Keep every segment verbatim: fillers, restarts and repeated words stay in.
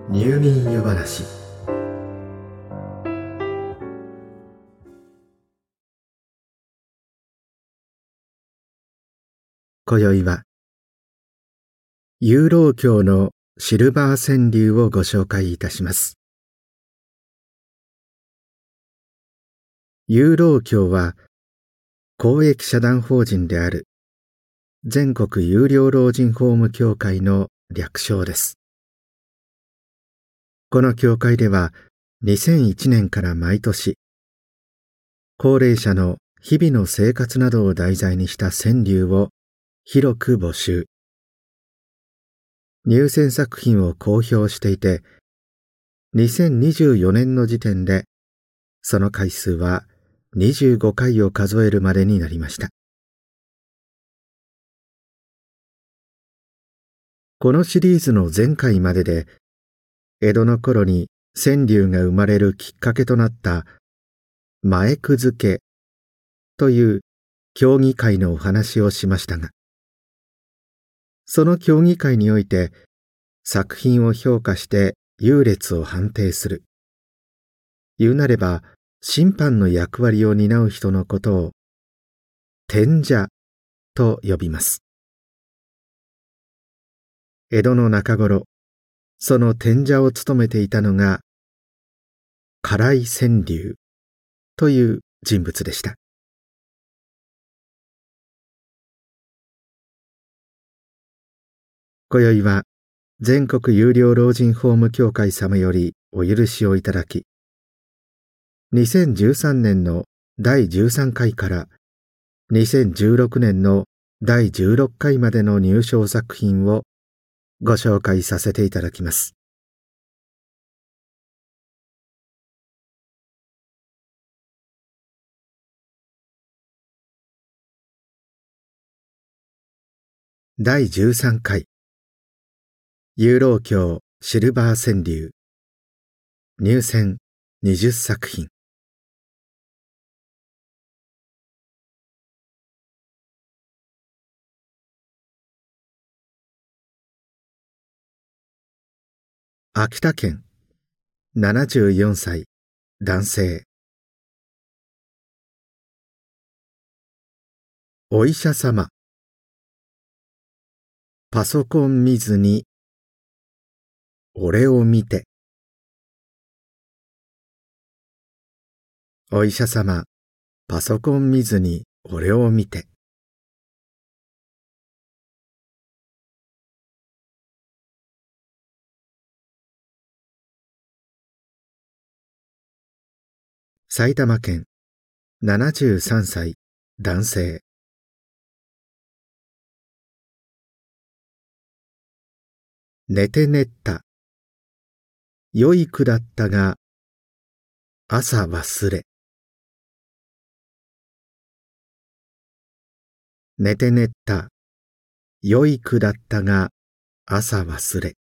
入眠湯話。今宵は有老経のシルバー川柳をご紹介いたします。有老経は公益社団法人である全国有料老人ホーム協会の略称です。この協会ではにせんいちねんから毎年、高齢者の日々の生活などを題材にした川柳を広く募集。入選作品を公表していて、にせんにじゅうよねんの時点でその回数はにじゅうごかいを数えるまでになりました。このシリーズの前回までで、江戸の頃に川柳が生まれるきっかけとなった前句付けという協議会のお話をしましたが、その協議会において作品を評価して優劣を判定する、言うなれば審判の役割を担う人のことを典者と呼びます。江戸の中頃、その典者を務めていたのが唐井川柳という人物でした。今宵は全国有料老人ホーム協会様よりお許しをいただき、にせんじゅうさんねんのだいじゅうさんかいからにせんじゅうろくねんのだいじゅうろっかいまでの入賞作品をご紹介させていただきます。だいじゅうさんかい有老経シルバー川柳、入選にじゅっさくひん。秋田県ななじゅうよんさい男性。お医者様、パソコン見ずに俺を見て。お医者様、パソコン見ずに俺を見て。埼玉県ななじゅうさんさい男性。寝て寝った、良い句だったが朝忘れ。寝て寝った、良い句だったが朝忘れ。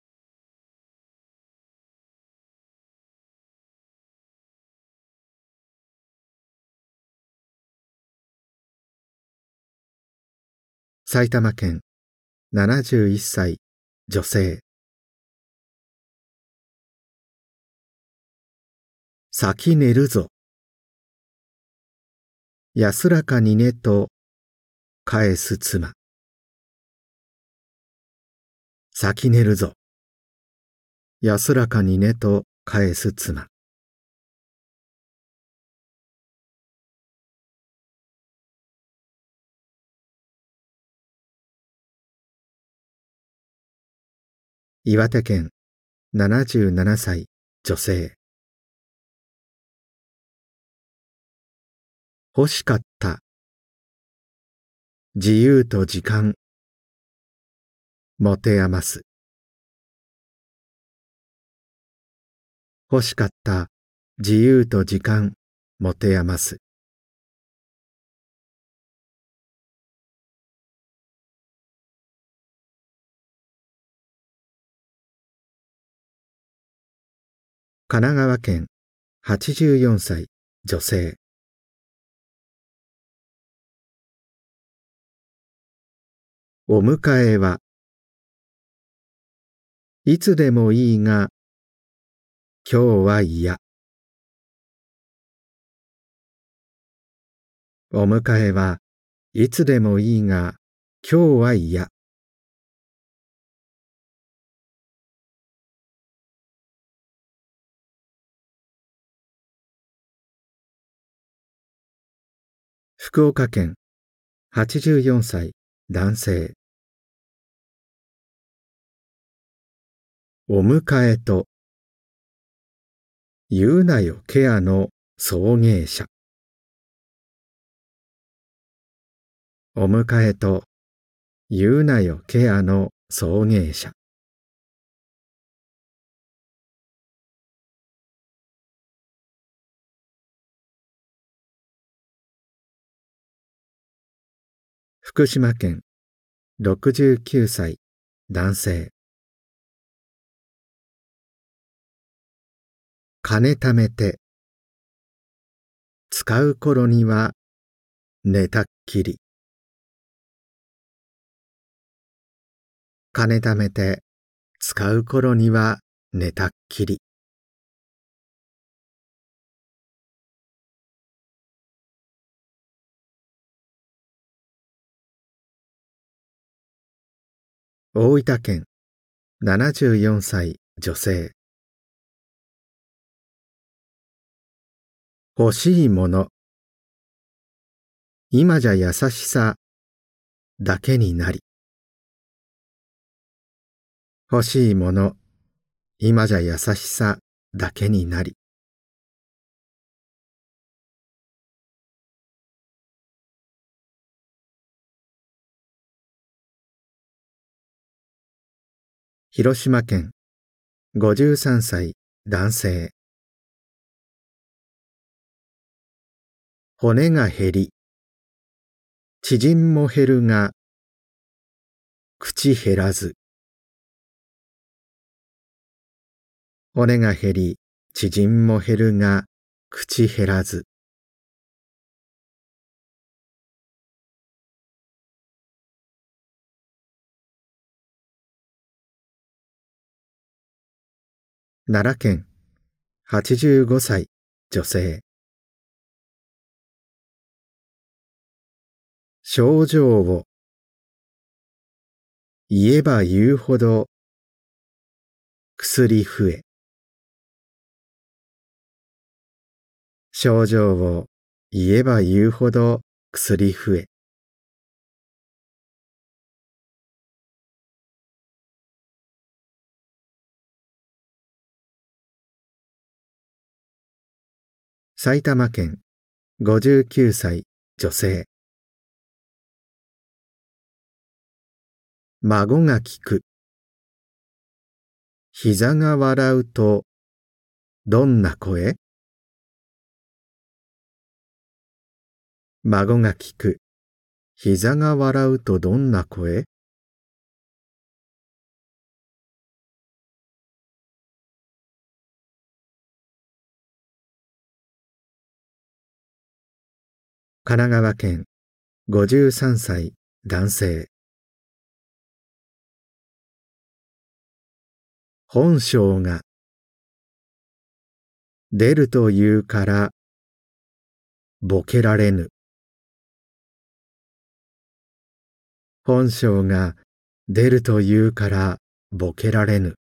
埼玉県ななじゅういっさい女性。先寝るぞ、安らかに寝と返す妻。先寝るぞ、安らかに寝と返す妻。岩手県ななじゅうななさい女性。欲しかった、自由と時間持て余す。欲しかった、自由と時間持て余す。神奈川県はちじゅうよんさい女性。お迎えはいつでもいいが今日は嫌。お迎えはいつでもいいが、今日は嫌。福岡県はちじゅうよんさい男性。お迎えと言うなよケアの送迎車。お迎えと言うなよケアの送迎車。福島県ろくじゅうきゅうさい男性。金貯めて使う頃には寝たっきり。金貯めて使う頃には寝たっきり。大分県ななじゅうよんさい女性。欲しいもの。今じゃ優しさだけになり。欲しいもの。今じゃ優しさだけになり。広島県ごじゅうさんさい男性。骨が減り縮んも減るが口減らず。骨が減り縮んも減るが口減らず。奈良県はちじゅうごさい女性。症状を言えば言うほど薬増え。症状を言えば言うほど薬増え。埼玉県ごじゅうきゅうさい女性。孫が聞く。膝が笑うとどんな声？孫が聞く。膝が笑うとどんな声？神奈川県ごじゅうさんさい男性。本性が出るというからボケられぬ。本性が出るというからボケられぬ。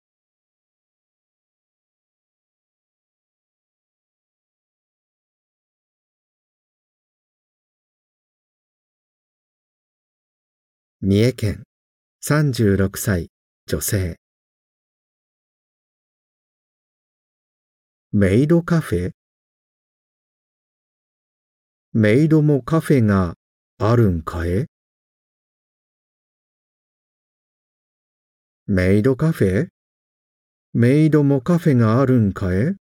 三重県さんじゅうろくさい女性。メイドカフェ？メイドもカフェがあるんかえ？メイドカフェ？メイドもカフェがあるんかえ？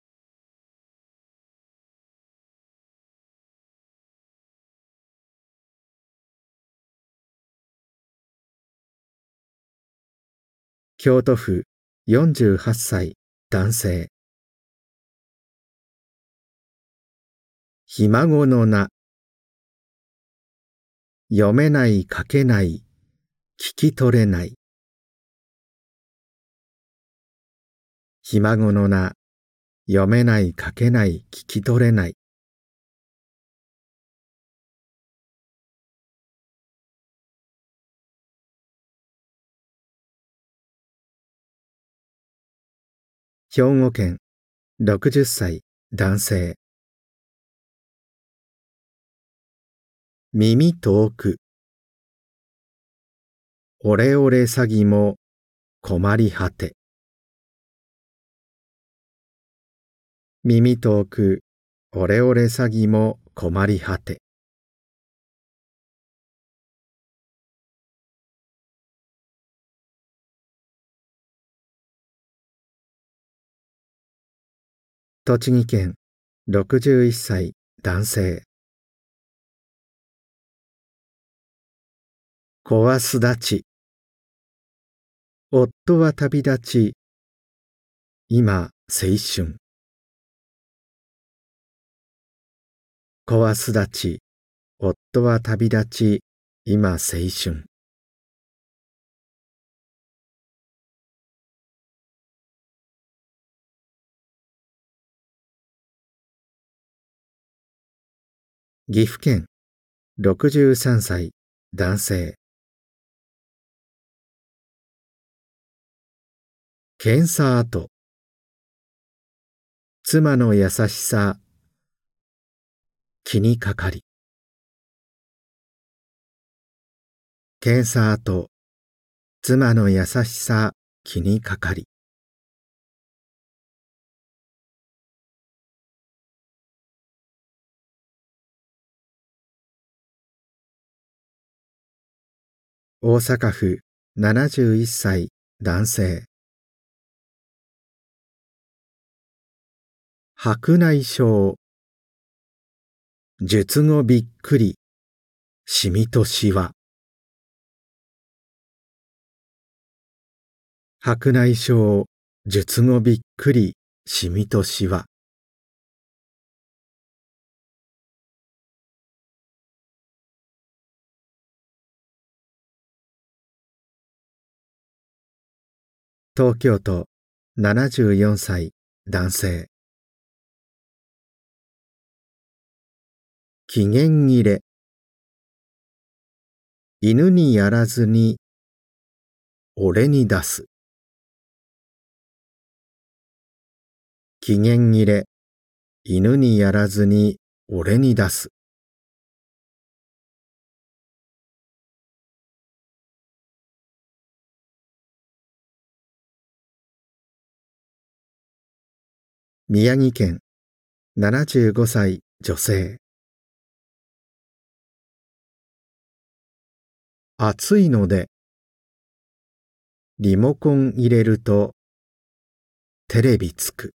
京都府よんじゅうはっさい男性。ひ孫の名。読めない書けない聞き取れない。ひ孫の名。 読めない、書けない、聞き取れない。兵庫県ろくじゅっさい男性。耳遠く。オレオレ詐欺も困り果て。耳遠く、オレオレ詐欺も困り果て。栃木県ろくじゅういっさい男性。子は巣立ち。夫は旅立ち。今青春。子は巣立ち。夫は旅立ち。今青春。岐阜県ろくじゅうさんさい男性。検査跡。妻の優しさ気にかかり。検査跡。妻の優しさ気にかかり。大阪府ななじゅういっさい男性。白内障。術後びっくり。シミとシワ。白内障。術後びっくり。シミとシワ。東京都ななじゅうよんさい男性。期限切れ。犬にやらずに俺に出す。期限切れ。犬にやらずに俺に出す。宮城県ななじゅうごさい女性。暑いのでリモコン入れるとテレビつく。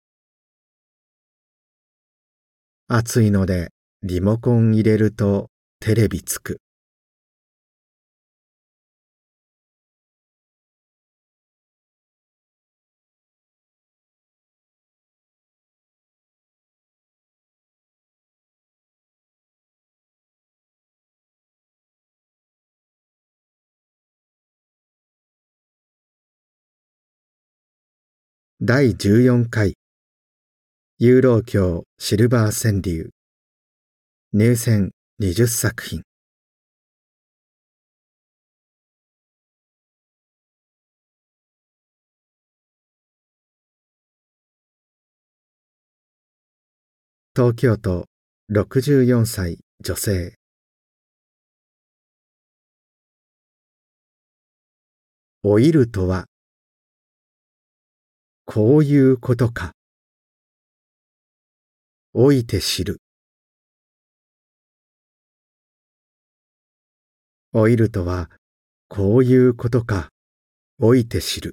暑いのでリモコン入れるとテレビつく。だいじゅうよんかい有老経シルバー川柳入選にじゅっさく品。東京都ろくじゅうよんさい女性。老いるとはこういうことか。老いて知る。老いるとはこういうことか。老いて知る。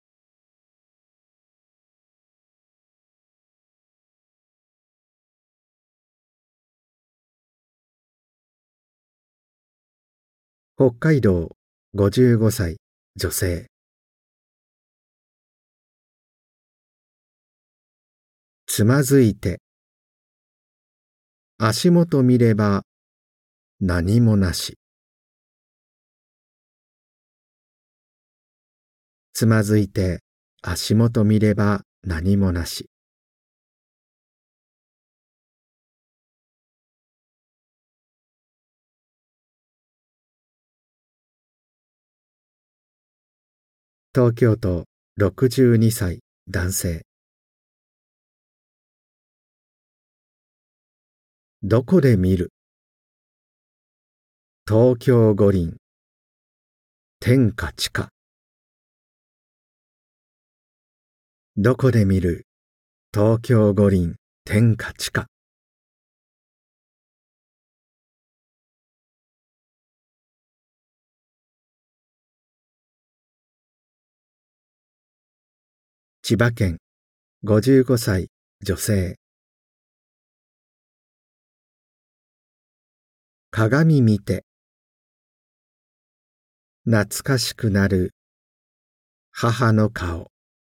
北海道ごじゅうごさい女性。つまずいて。足元見れば何もなし。つまずいて足元見れば何もなし。 東京都ろくじゅうにさい男性。どこで見る？東京五輪天下地下。どこで見る？東京五輪天下地下。千葉県ごじゅうごさい女性。鏡見て懐かしくなる母の顔。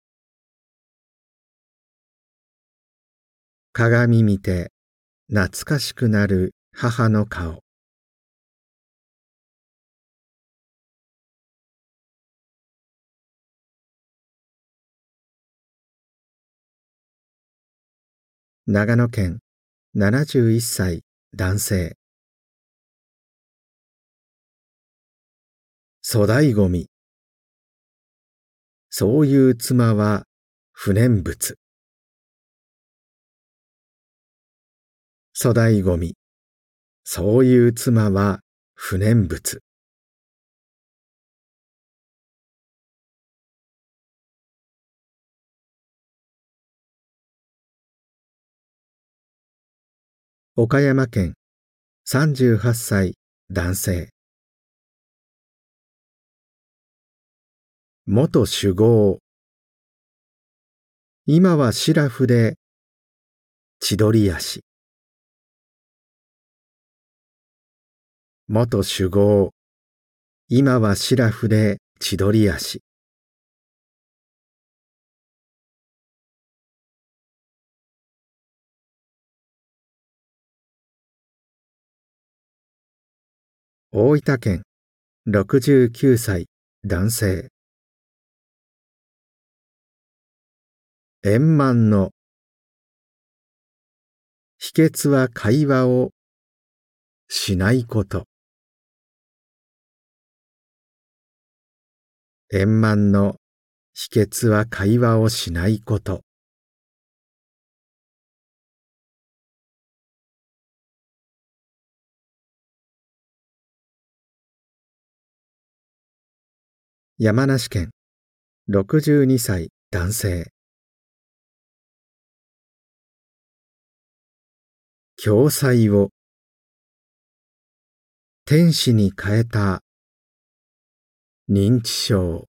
鏡見て懐かしくなる母の顔。長野県ななじゅういっさい男性。粗大ごみ。そういう妻は不念仏。粗大ごみ。そういう妻は不念仏。岡山県さんじゅうはっさい男性。元酒豪。今はシラフで千鳥足。元酒豪。今はシラフで千鳥足。大分県ろくじゅうきゅうさい男性。円満の。秘訣は会話をしないこと。円満の秘訣は会話をしないこと。山梨県ろくじゅうにさい男性。共済を天使に変えた認知症。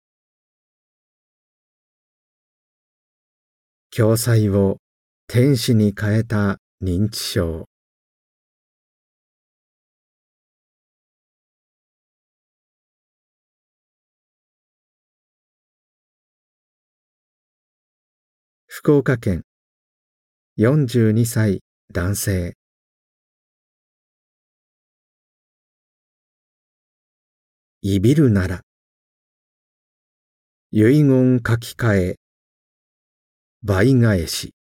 共済を天使に変えた認知症。福岡県よんじゅうにさい男性。いびるなら遺言書き換え倍返し。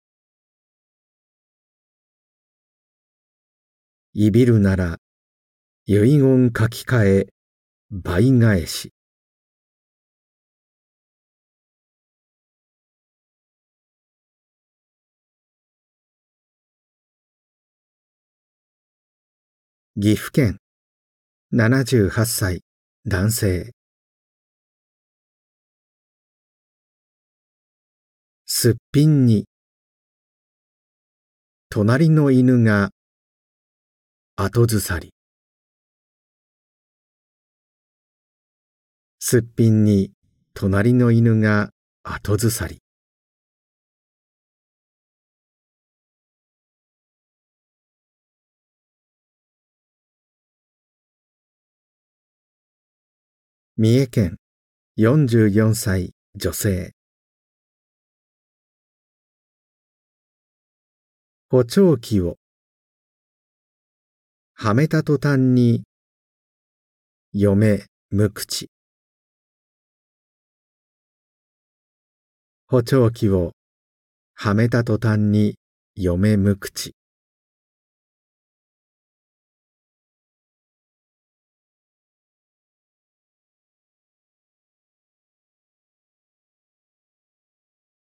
いびるなら遺言書き換え倍返し。岐阜県ななじゅうはっさい男性。すっぴんに隣の犬が後ずさり。すっぴんに隣の犬が後ずさり。三重県よんじゅうよんさい女性。補聴器をはめた途端に嫁無口。補聴器をはめた途端に嫁無口。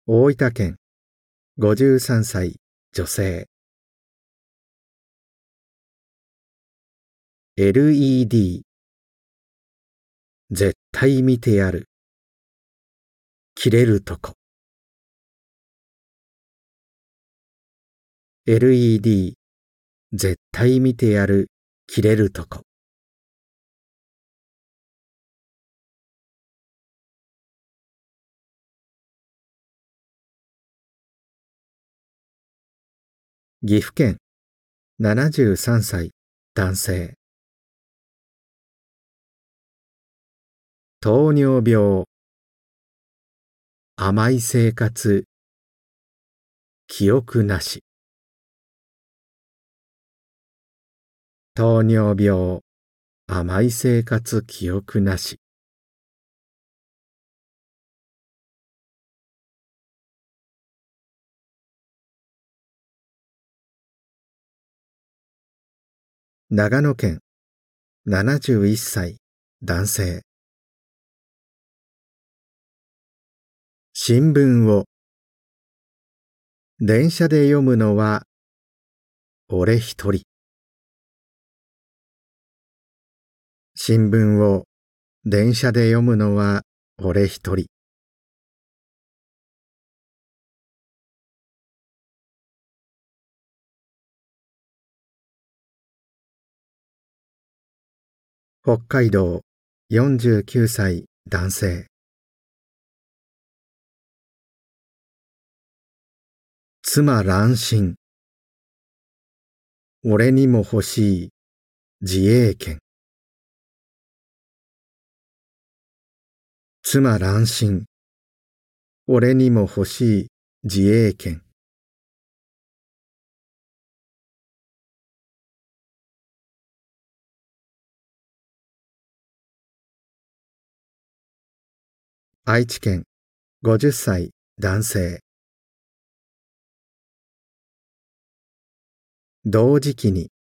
大分県ごじゅうさんさい女性。 エルイーディー 絶対見てやる。切れるとこ。 エルイーディー 絶対見てやる。切れるとこ。岐阜県ななじゅうさんさい男性。糖尿病、甘い生活、記憶なし。糖尿病、甘い生活、記憶なし。長野県ななじゅういっさい男性。新聞を電車で読むのは俺一人。新聞を電車で読むのは俺一人。北海道よんじゅうきゅうさい男性。妻乱心。俺にも欲しい自衛権。妻乱心。俺にも欲しい自衛権。愛知県ごじゅっさい男性。同時期に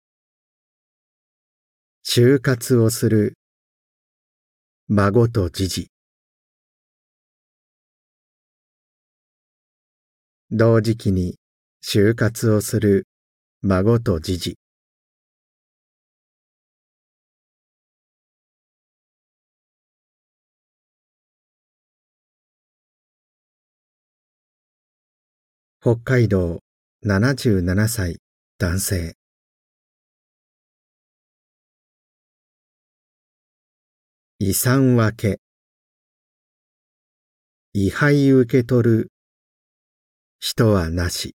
就活をする孫と次児。同時期に就活をする孫と次児。北海道ななじゅうななさい男性。遺産分け。位牌受け取る人はなし。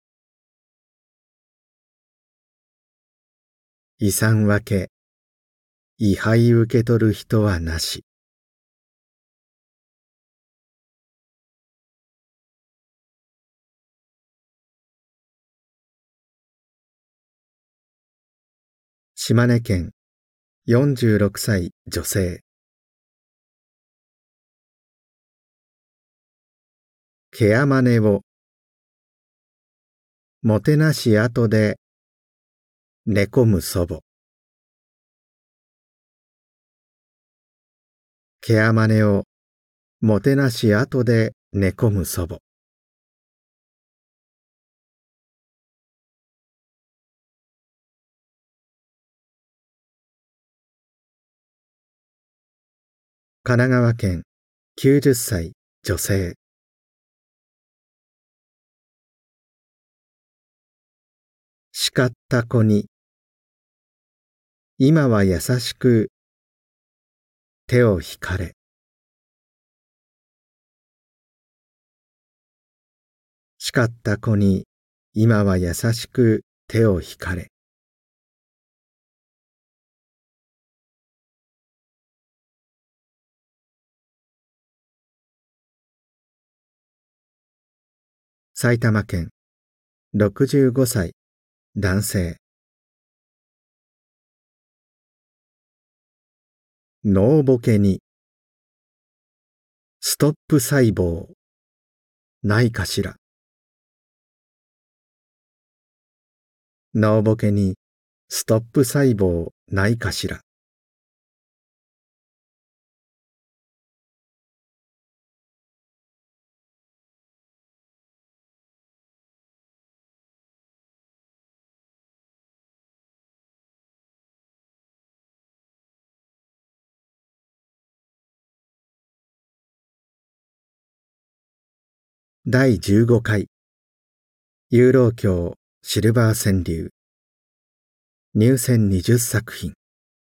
遺産分け。位牌受け取る人はなし。島根県よんじゅうろくさい女性。ケアマネをもてなし後で寝込む祖母。ケアマネをもてなし後で寝込む祖母。神奈川県きゅうじゅっさい女性。叱った子に今は優しく手を引かれ。叱った子に今は優しく手を引かれ。埼玉県ろくじゅうごさい男性。脳ボケにストップ細胞ないかしら。脳ボケにストップ細胞ないかしら。 だいじゅうごかいユーロー教シルバー川柳入選にじゅっさく品。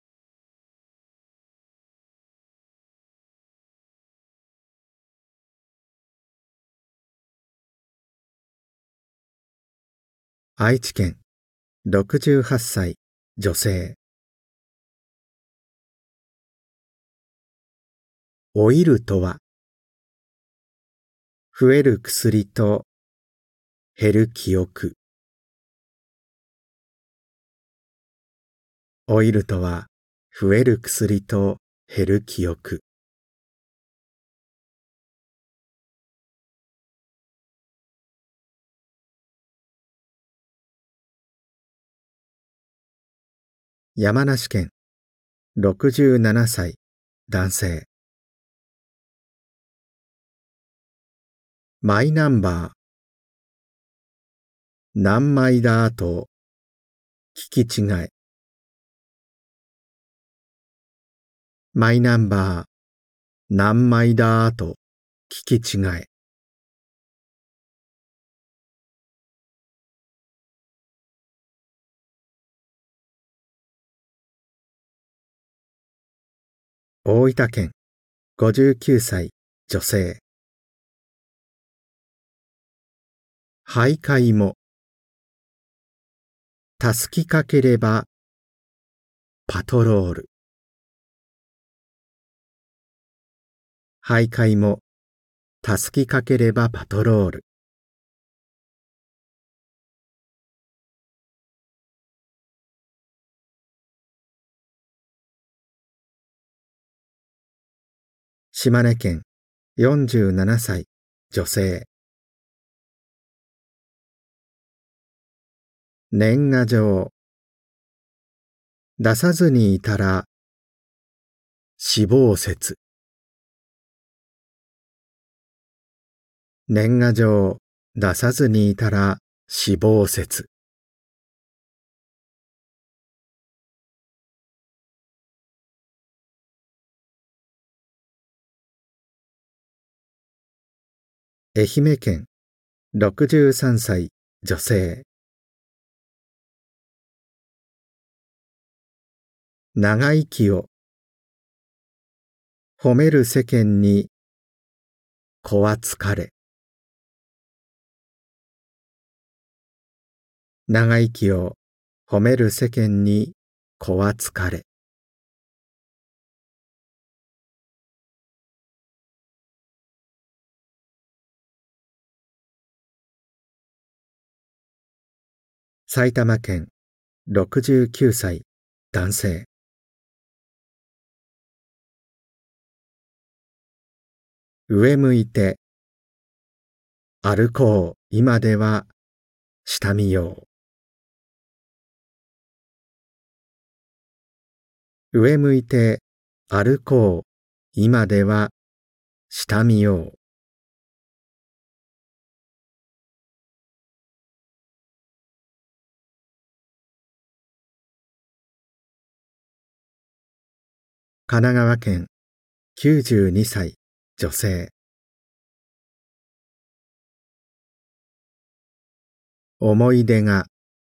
愛知県ろくじゅうはっさい女性。老いるとは増える薬と減る記憶。老いるとは増える薬と減る記憶。山梨県ろくじゅうななさい男性。マイナンバー何枚だと聞き違え。マイナンバー何枚だと聞き違え。大分県ごじゅうきゅうさい女性。徘徊もたすきかければパトロール。徘徊もたすきかければパトロール。島根県よんじゅうななさい女性。年賀状出さずにいたら死亡説。年賀状出さずにいたら死亡説。愛媛県ろくじゅうさんさい女性。長生きを褒める世間に子は疲れ。長生きを褒める世間に子は疲れ。埼玉県ろくじゅうきゅうさい男性。上向いて歩こう今では下見よう。上向いて歩こう今では下見よう。神奈川県きゅうじゅうにさい女性。思い出が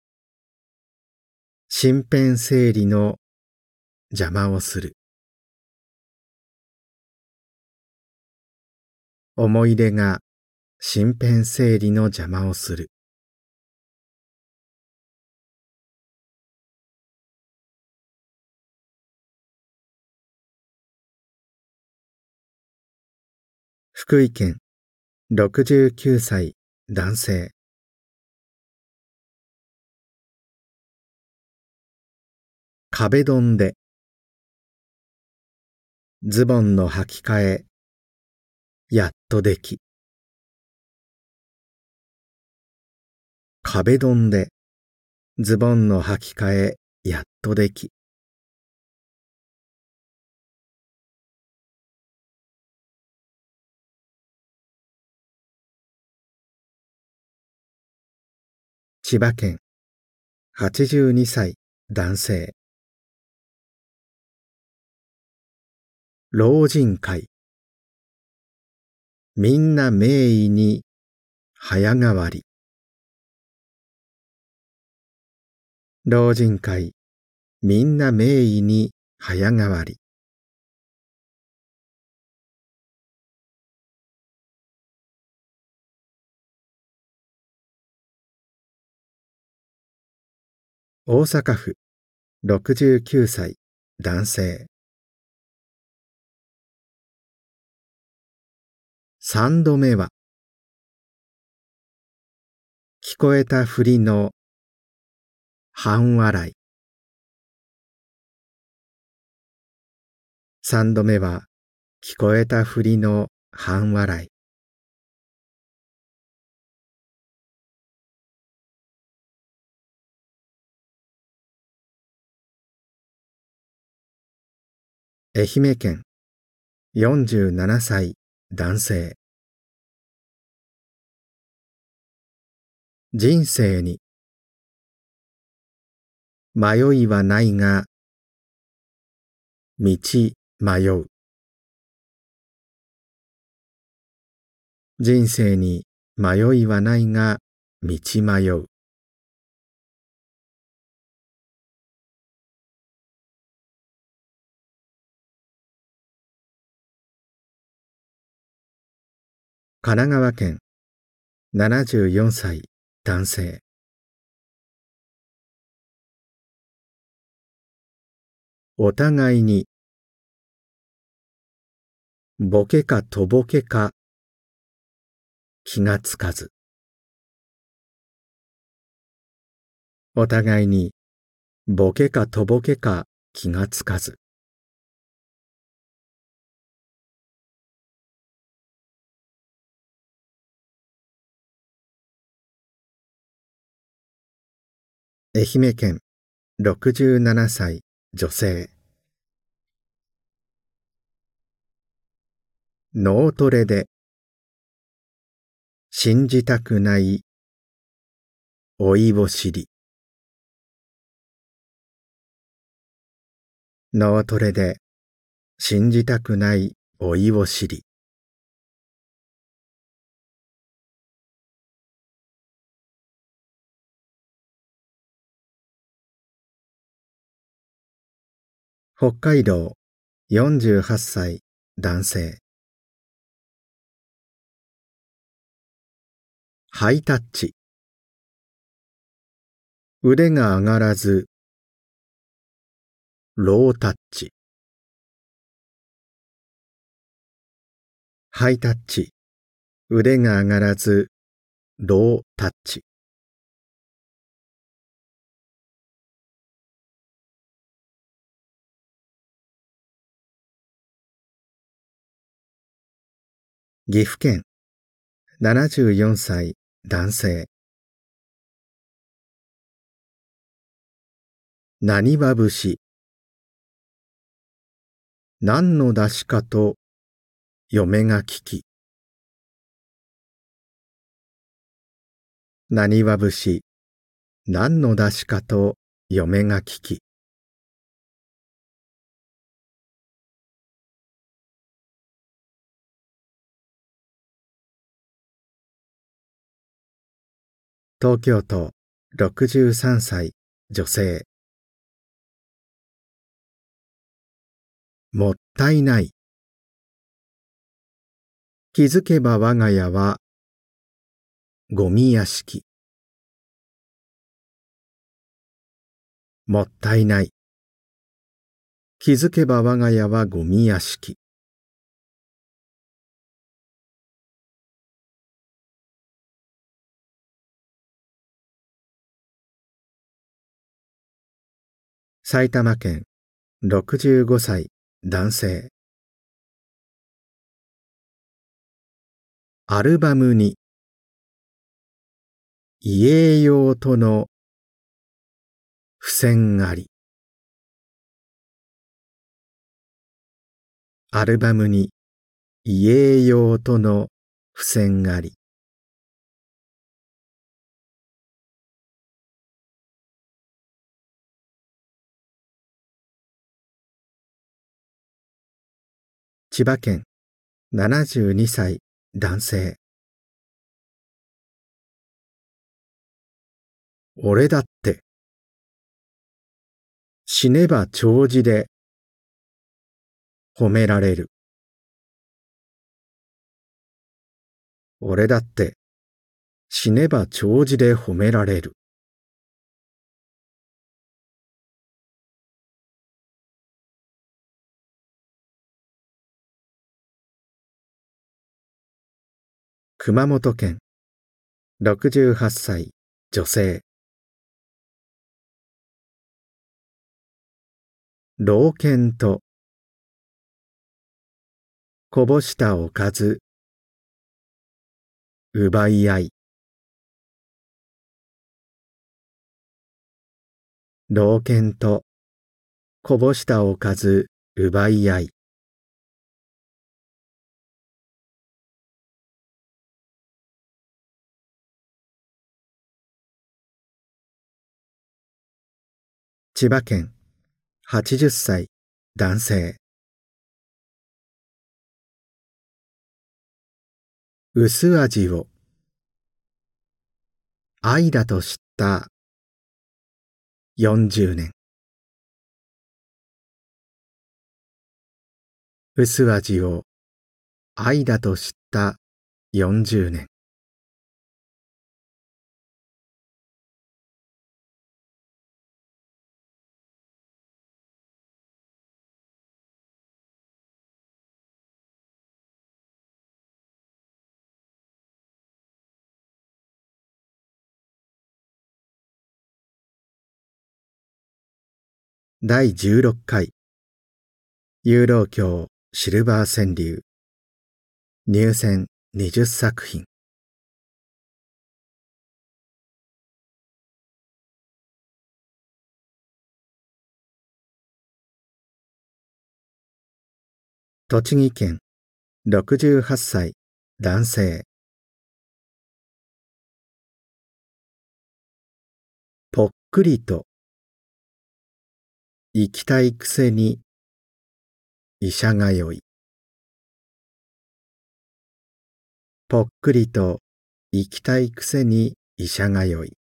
身辺整理の邪魔をする。思い出が身辺整理の邪魔をする。福井県ろくじゅうきゅうさい男性。壁ドンでズボンの履き替えやっとでき。壁ドンでズボンの履き替えやっとでき。千葉県はちじゅうにさい男性。老人会みんな名医に早変わり。老人会みんな名医に早変わり。大阪府ろくじゅうきゅうさい男性。三度目は聞こえたふりの半笑い。三度目は聞こえたふりの半笑い。愛媛県よんじゅうななさい男性。人生に迷いはないが道迷う。人生に迷いはないが道迷う。神奈川県ななじゅうよんさい男性。お互いにボケかとぼけか気がつかず。お互いにボケかとぼけか気がつかず。愛媛県ろくじゅうななさい女性。脳トレで信じたくない老いを知り。脳トレで信じたくない老いを知り。北海道よんじゅうはっさい男性。ハイタッチ。腕が上がらずロータッチ。ハイタッチ。腕が上がらずロータッチ。岐阜県ななじゅうよんさい男性。なにわ節。何の出しかと嫁が聞き。なにわ節。何の出しかと嫁が聞き。東京都ろくじゅうさんさい女性。もったいない。気づけば我が家はゴミ屋敷。もったいない。気づけば我が家はゴミ屋敷。埼玉県ろくじゅうごさい男性。アルバムに遺影用との付箋あり。アルバムに遺影用との付箋あり。千葉県ななじゅうにさい男性。 俺だって死ねば弔辞で褒められる。俺だって死ねば弔辞で褒められる。熊本県ろくじゅうはっさい女性。老犬とこぼしたおかず奪い合い。老犬とこぼしたおかず奪い合い。千葉県はちじゅっさい男性。薄味を愛だと知ったよんじゅうねん。薄味を愛だと知ったよんじゅうねん。だいじゅうろっかい有老経シルバー川柳入選にじゅっさくひん。栃木県ろくじゅうはっさい男性。ぽっくりと行きたいくせに医者がよい。ぽっくりと行きたいくせに医者がよい。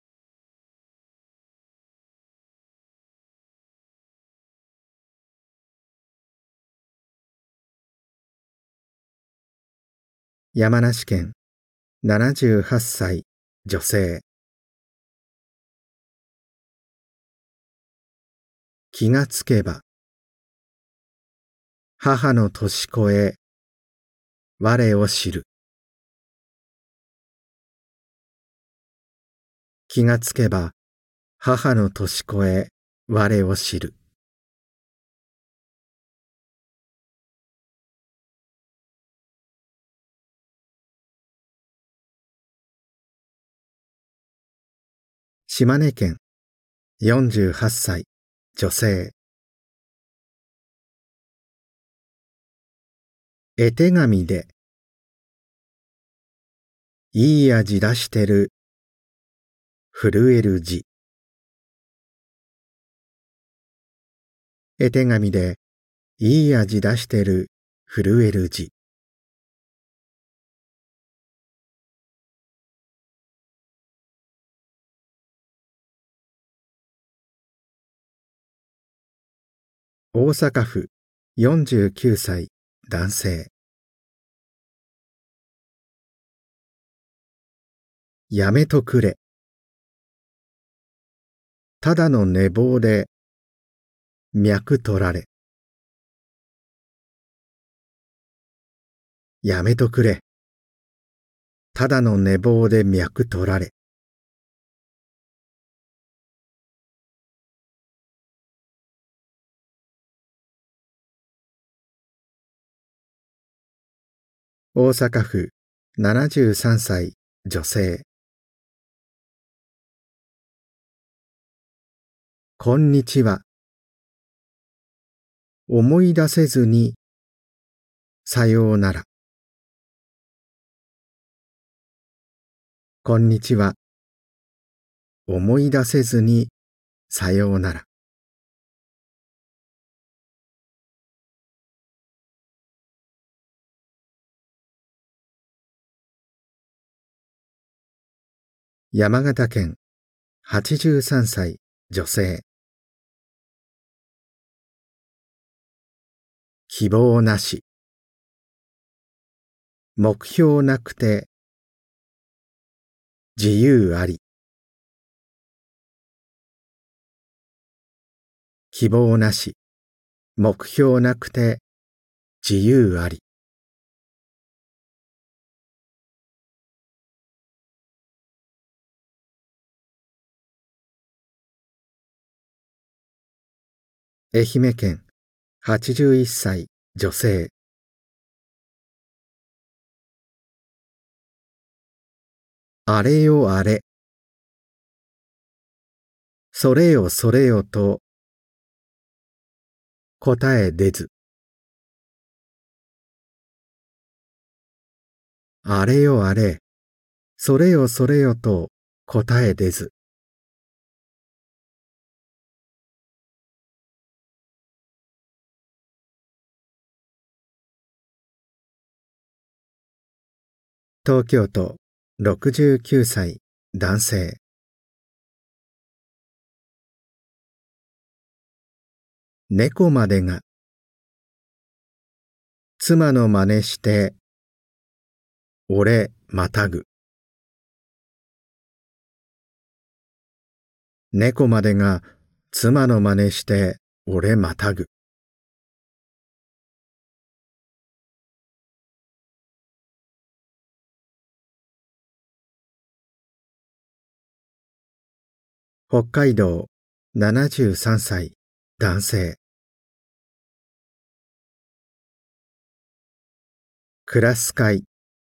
山梨県ななじゅうはっさい女性。気がつけば母の年越え我を知る。気がつけば母の年越え我を知る。島根県よんじゅうはっさい女性。絵手紙でいい味出してる震える字。絵手紙でいい味出してる震える字。大阪府よんじゅうきゅうさい男性。やめとくれ。ただの寝坊で脈取られ。やめとくれ。ただの寝坊で脈取られ。大阪府ななじゅうさんさい女性。こんにちは。思い出せずにさようなら。こんにちは。思い出せずにさようなら。山形県はちじゅうさんさい女性。希望なし。目標なくて自由あり。希望なし。目標なくて自由あり。愛媛県はちじゅういっさい女性。あれよあれ。それよそれよと答え出ず。あれよあれ。それよそれよと答え出ず。東京都ろくじゅうきゅうさい男性。猫までが妻の真似して俺またぐ。猫までが妻の真似して俺またぐ。北海道ななじゅうさんさい男性。クラス会。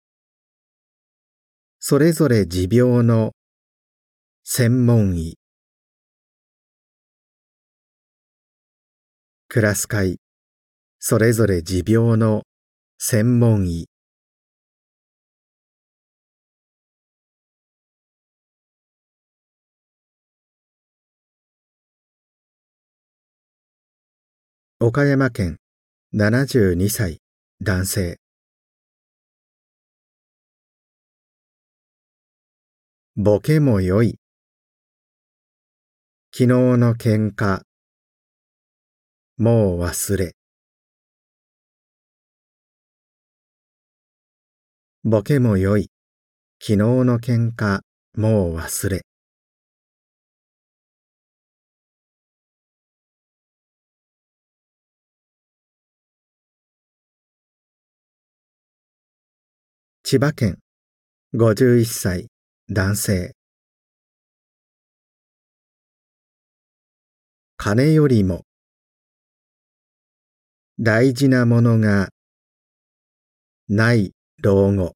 それぞれ持病の専門医。クラス会。それぞれ持病の専門医。岡山県ななじゅうにさい男性。ボケもよい。昨日の喧嘩もう忘れ。ボケもよい。昨日の喧嘩もう忘れ。千葉県ごじゅういっさい男性。金よりも大事なものがない老後。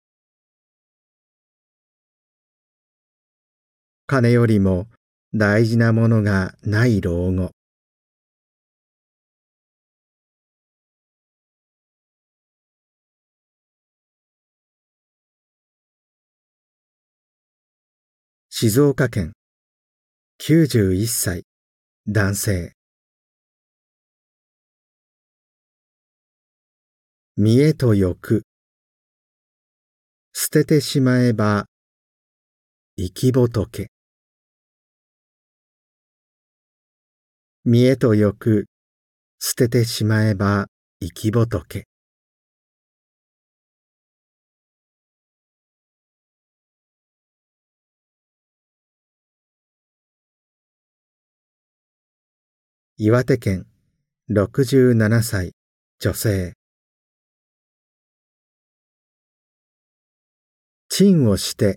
金よりも大事なものがない老後。静岡県きゅうじゅういっさい男性。見栄と欲。捨ててしまえば生き仏。見栄と欲。捨ててしまえば生き仏。岩手県ろくじゅうななさい女性。チンをして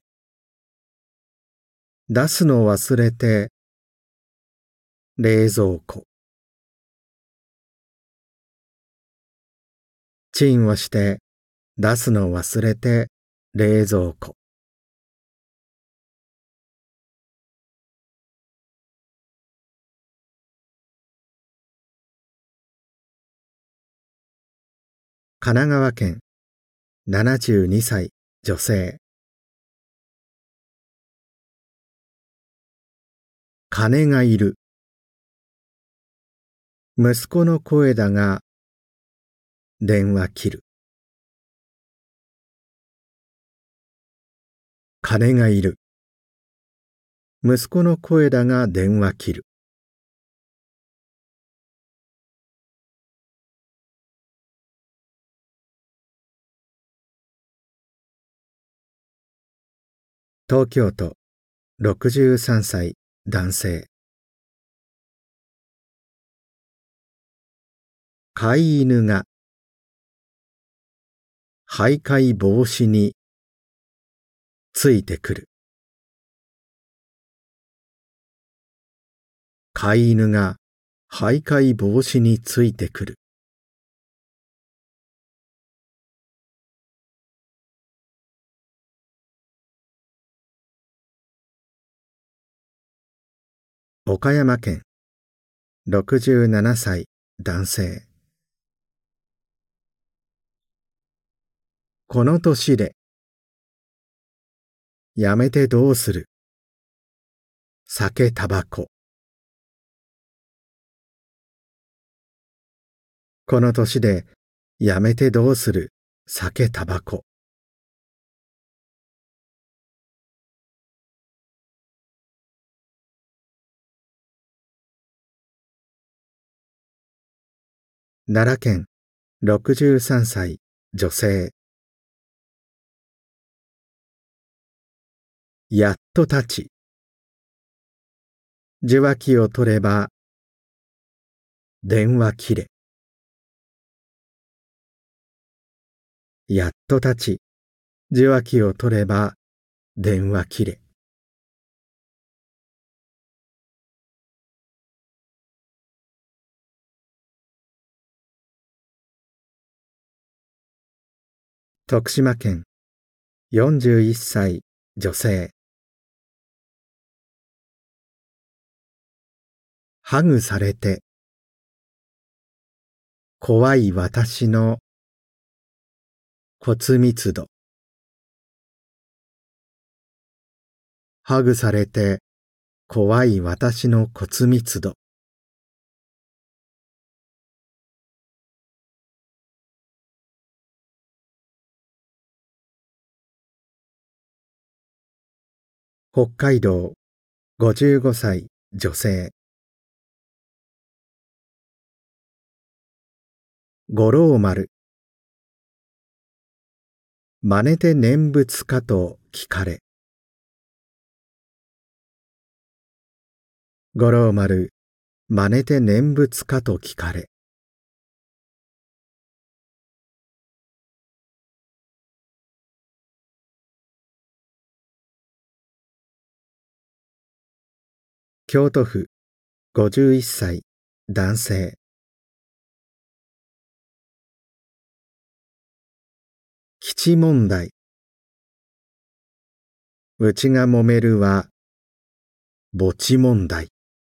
出すの忘れて冷蔵庫。チンをして出すの忘れて冷蔵庫。神奈川県ななじゅうにさい女性。金がいる。息子の声だが電話切る。金がいる。 息子の声だが電話切る。東京都ろくじゅうさんさい男性。飼い犬が徘徊防止についてくる。飼い犬が徘徊防止についてくる。岡山県ろくじゅうななさい男性。この年でやめてどうする。酒タバコ。この年でやめてどうする。酒タバコ。奈良県ろくじゅうさんさい女性。やっと立ち受話器を取れば電話切れ。やっと立ち受話器を取れば電話切れ。徳島県よんじゅういっさい女性。ハグされて怖い私の骨密度。ハグされて怖い私の骨密度。北海道ごじゅうごさい女性。五郎丸。真似て念仏かと聞かれ。五郎丸、真似て念仏かと聞かれ。京都府ごじゅういっさい男性。基地問題。うちが揉めるは墓地問題。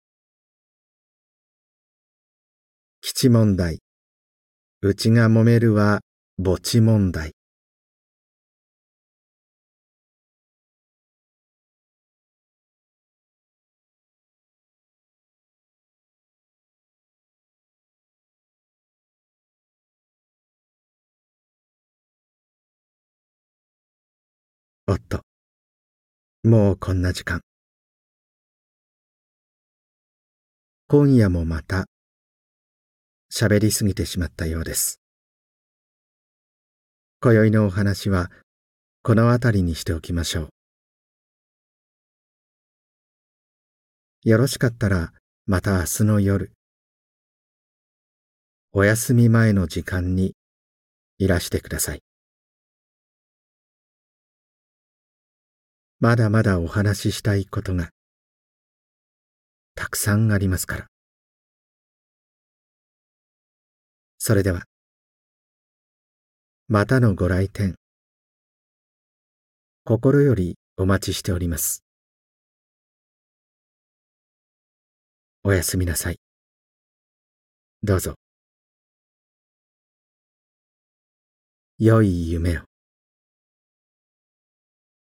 基地問題。うちが揉めるは墓地問題。おっと、もうこんな時間。今夜もまた喋りすぎてしまったようです。今宵のお話はこのあたりにしておきましょう。よろしかったらまた明日の夜、お休み前の時間にいらしてください。まだまだお話ししたいことがたくさんありますから。それでは、またのご来店、心よりお待ちしております。おやすみなさい。どうぞ。良い夢を。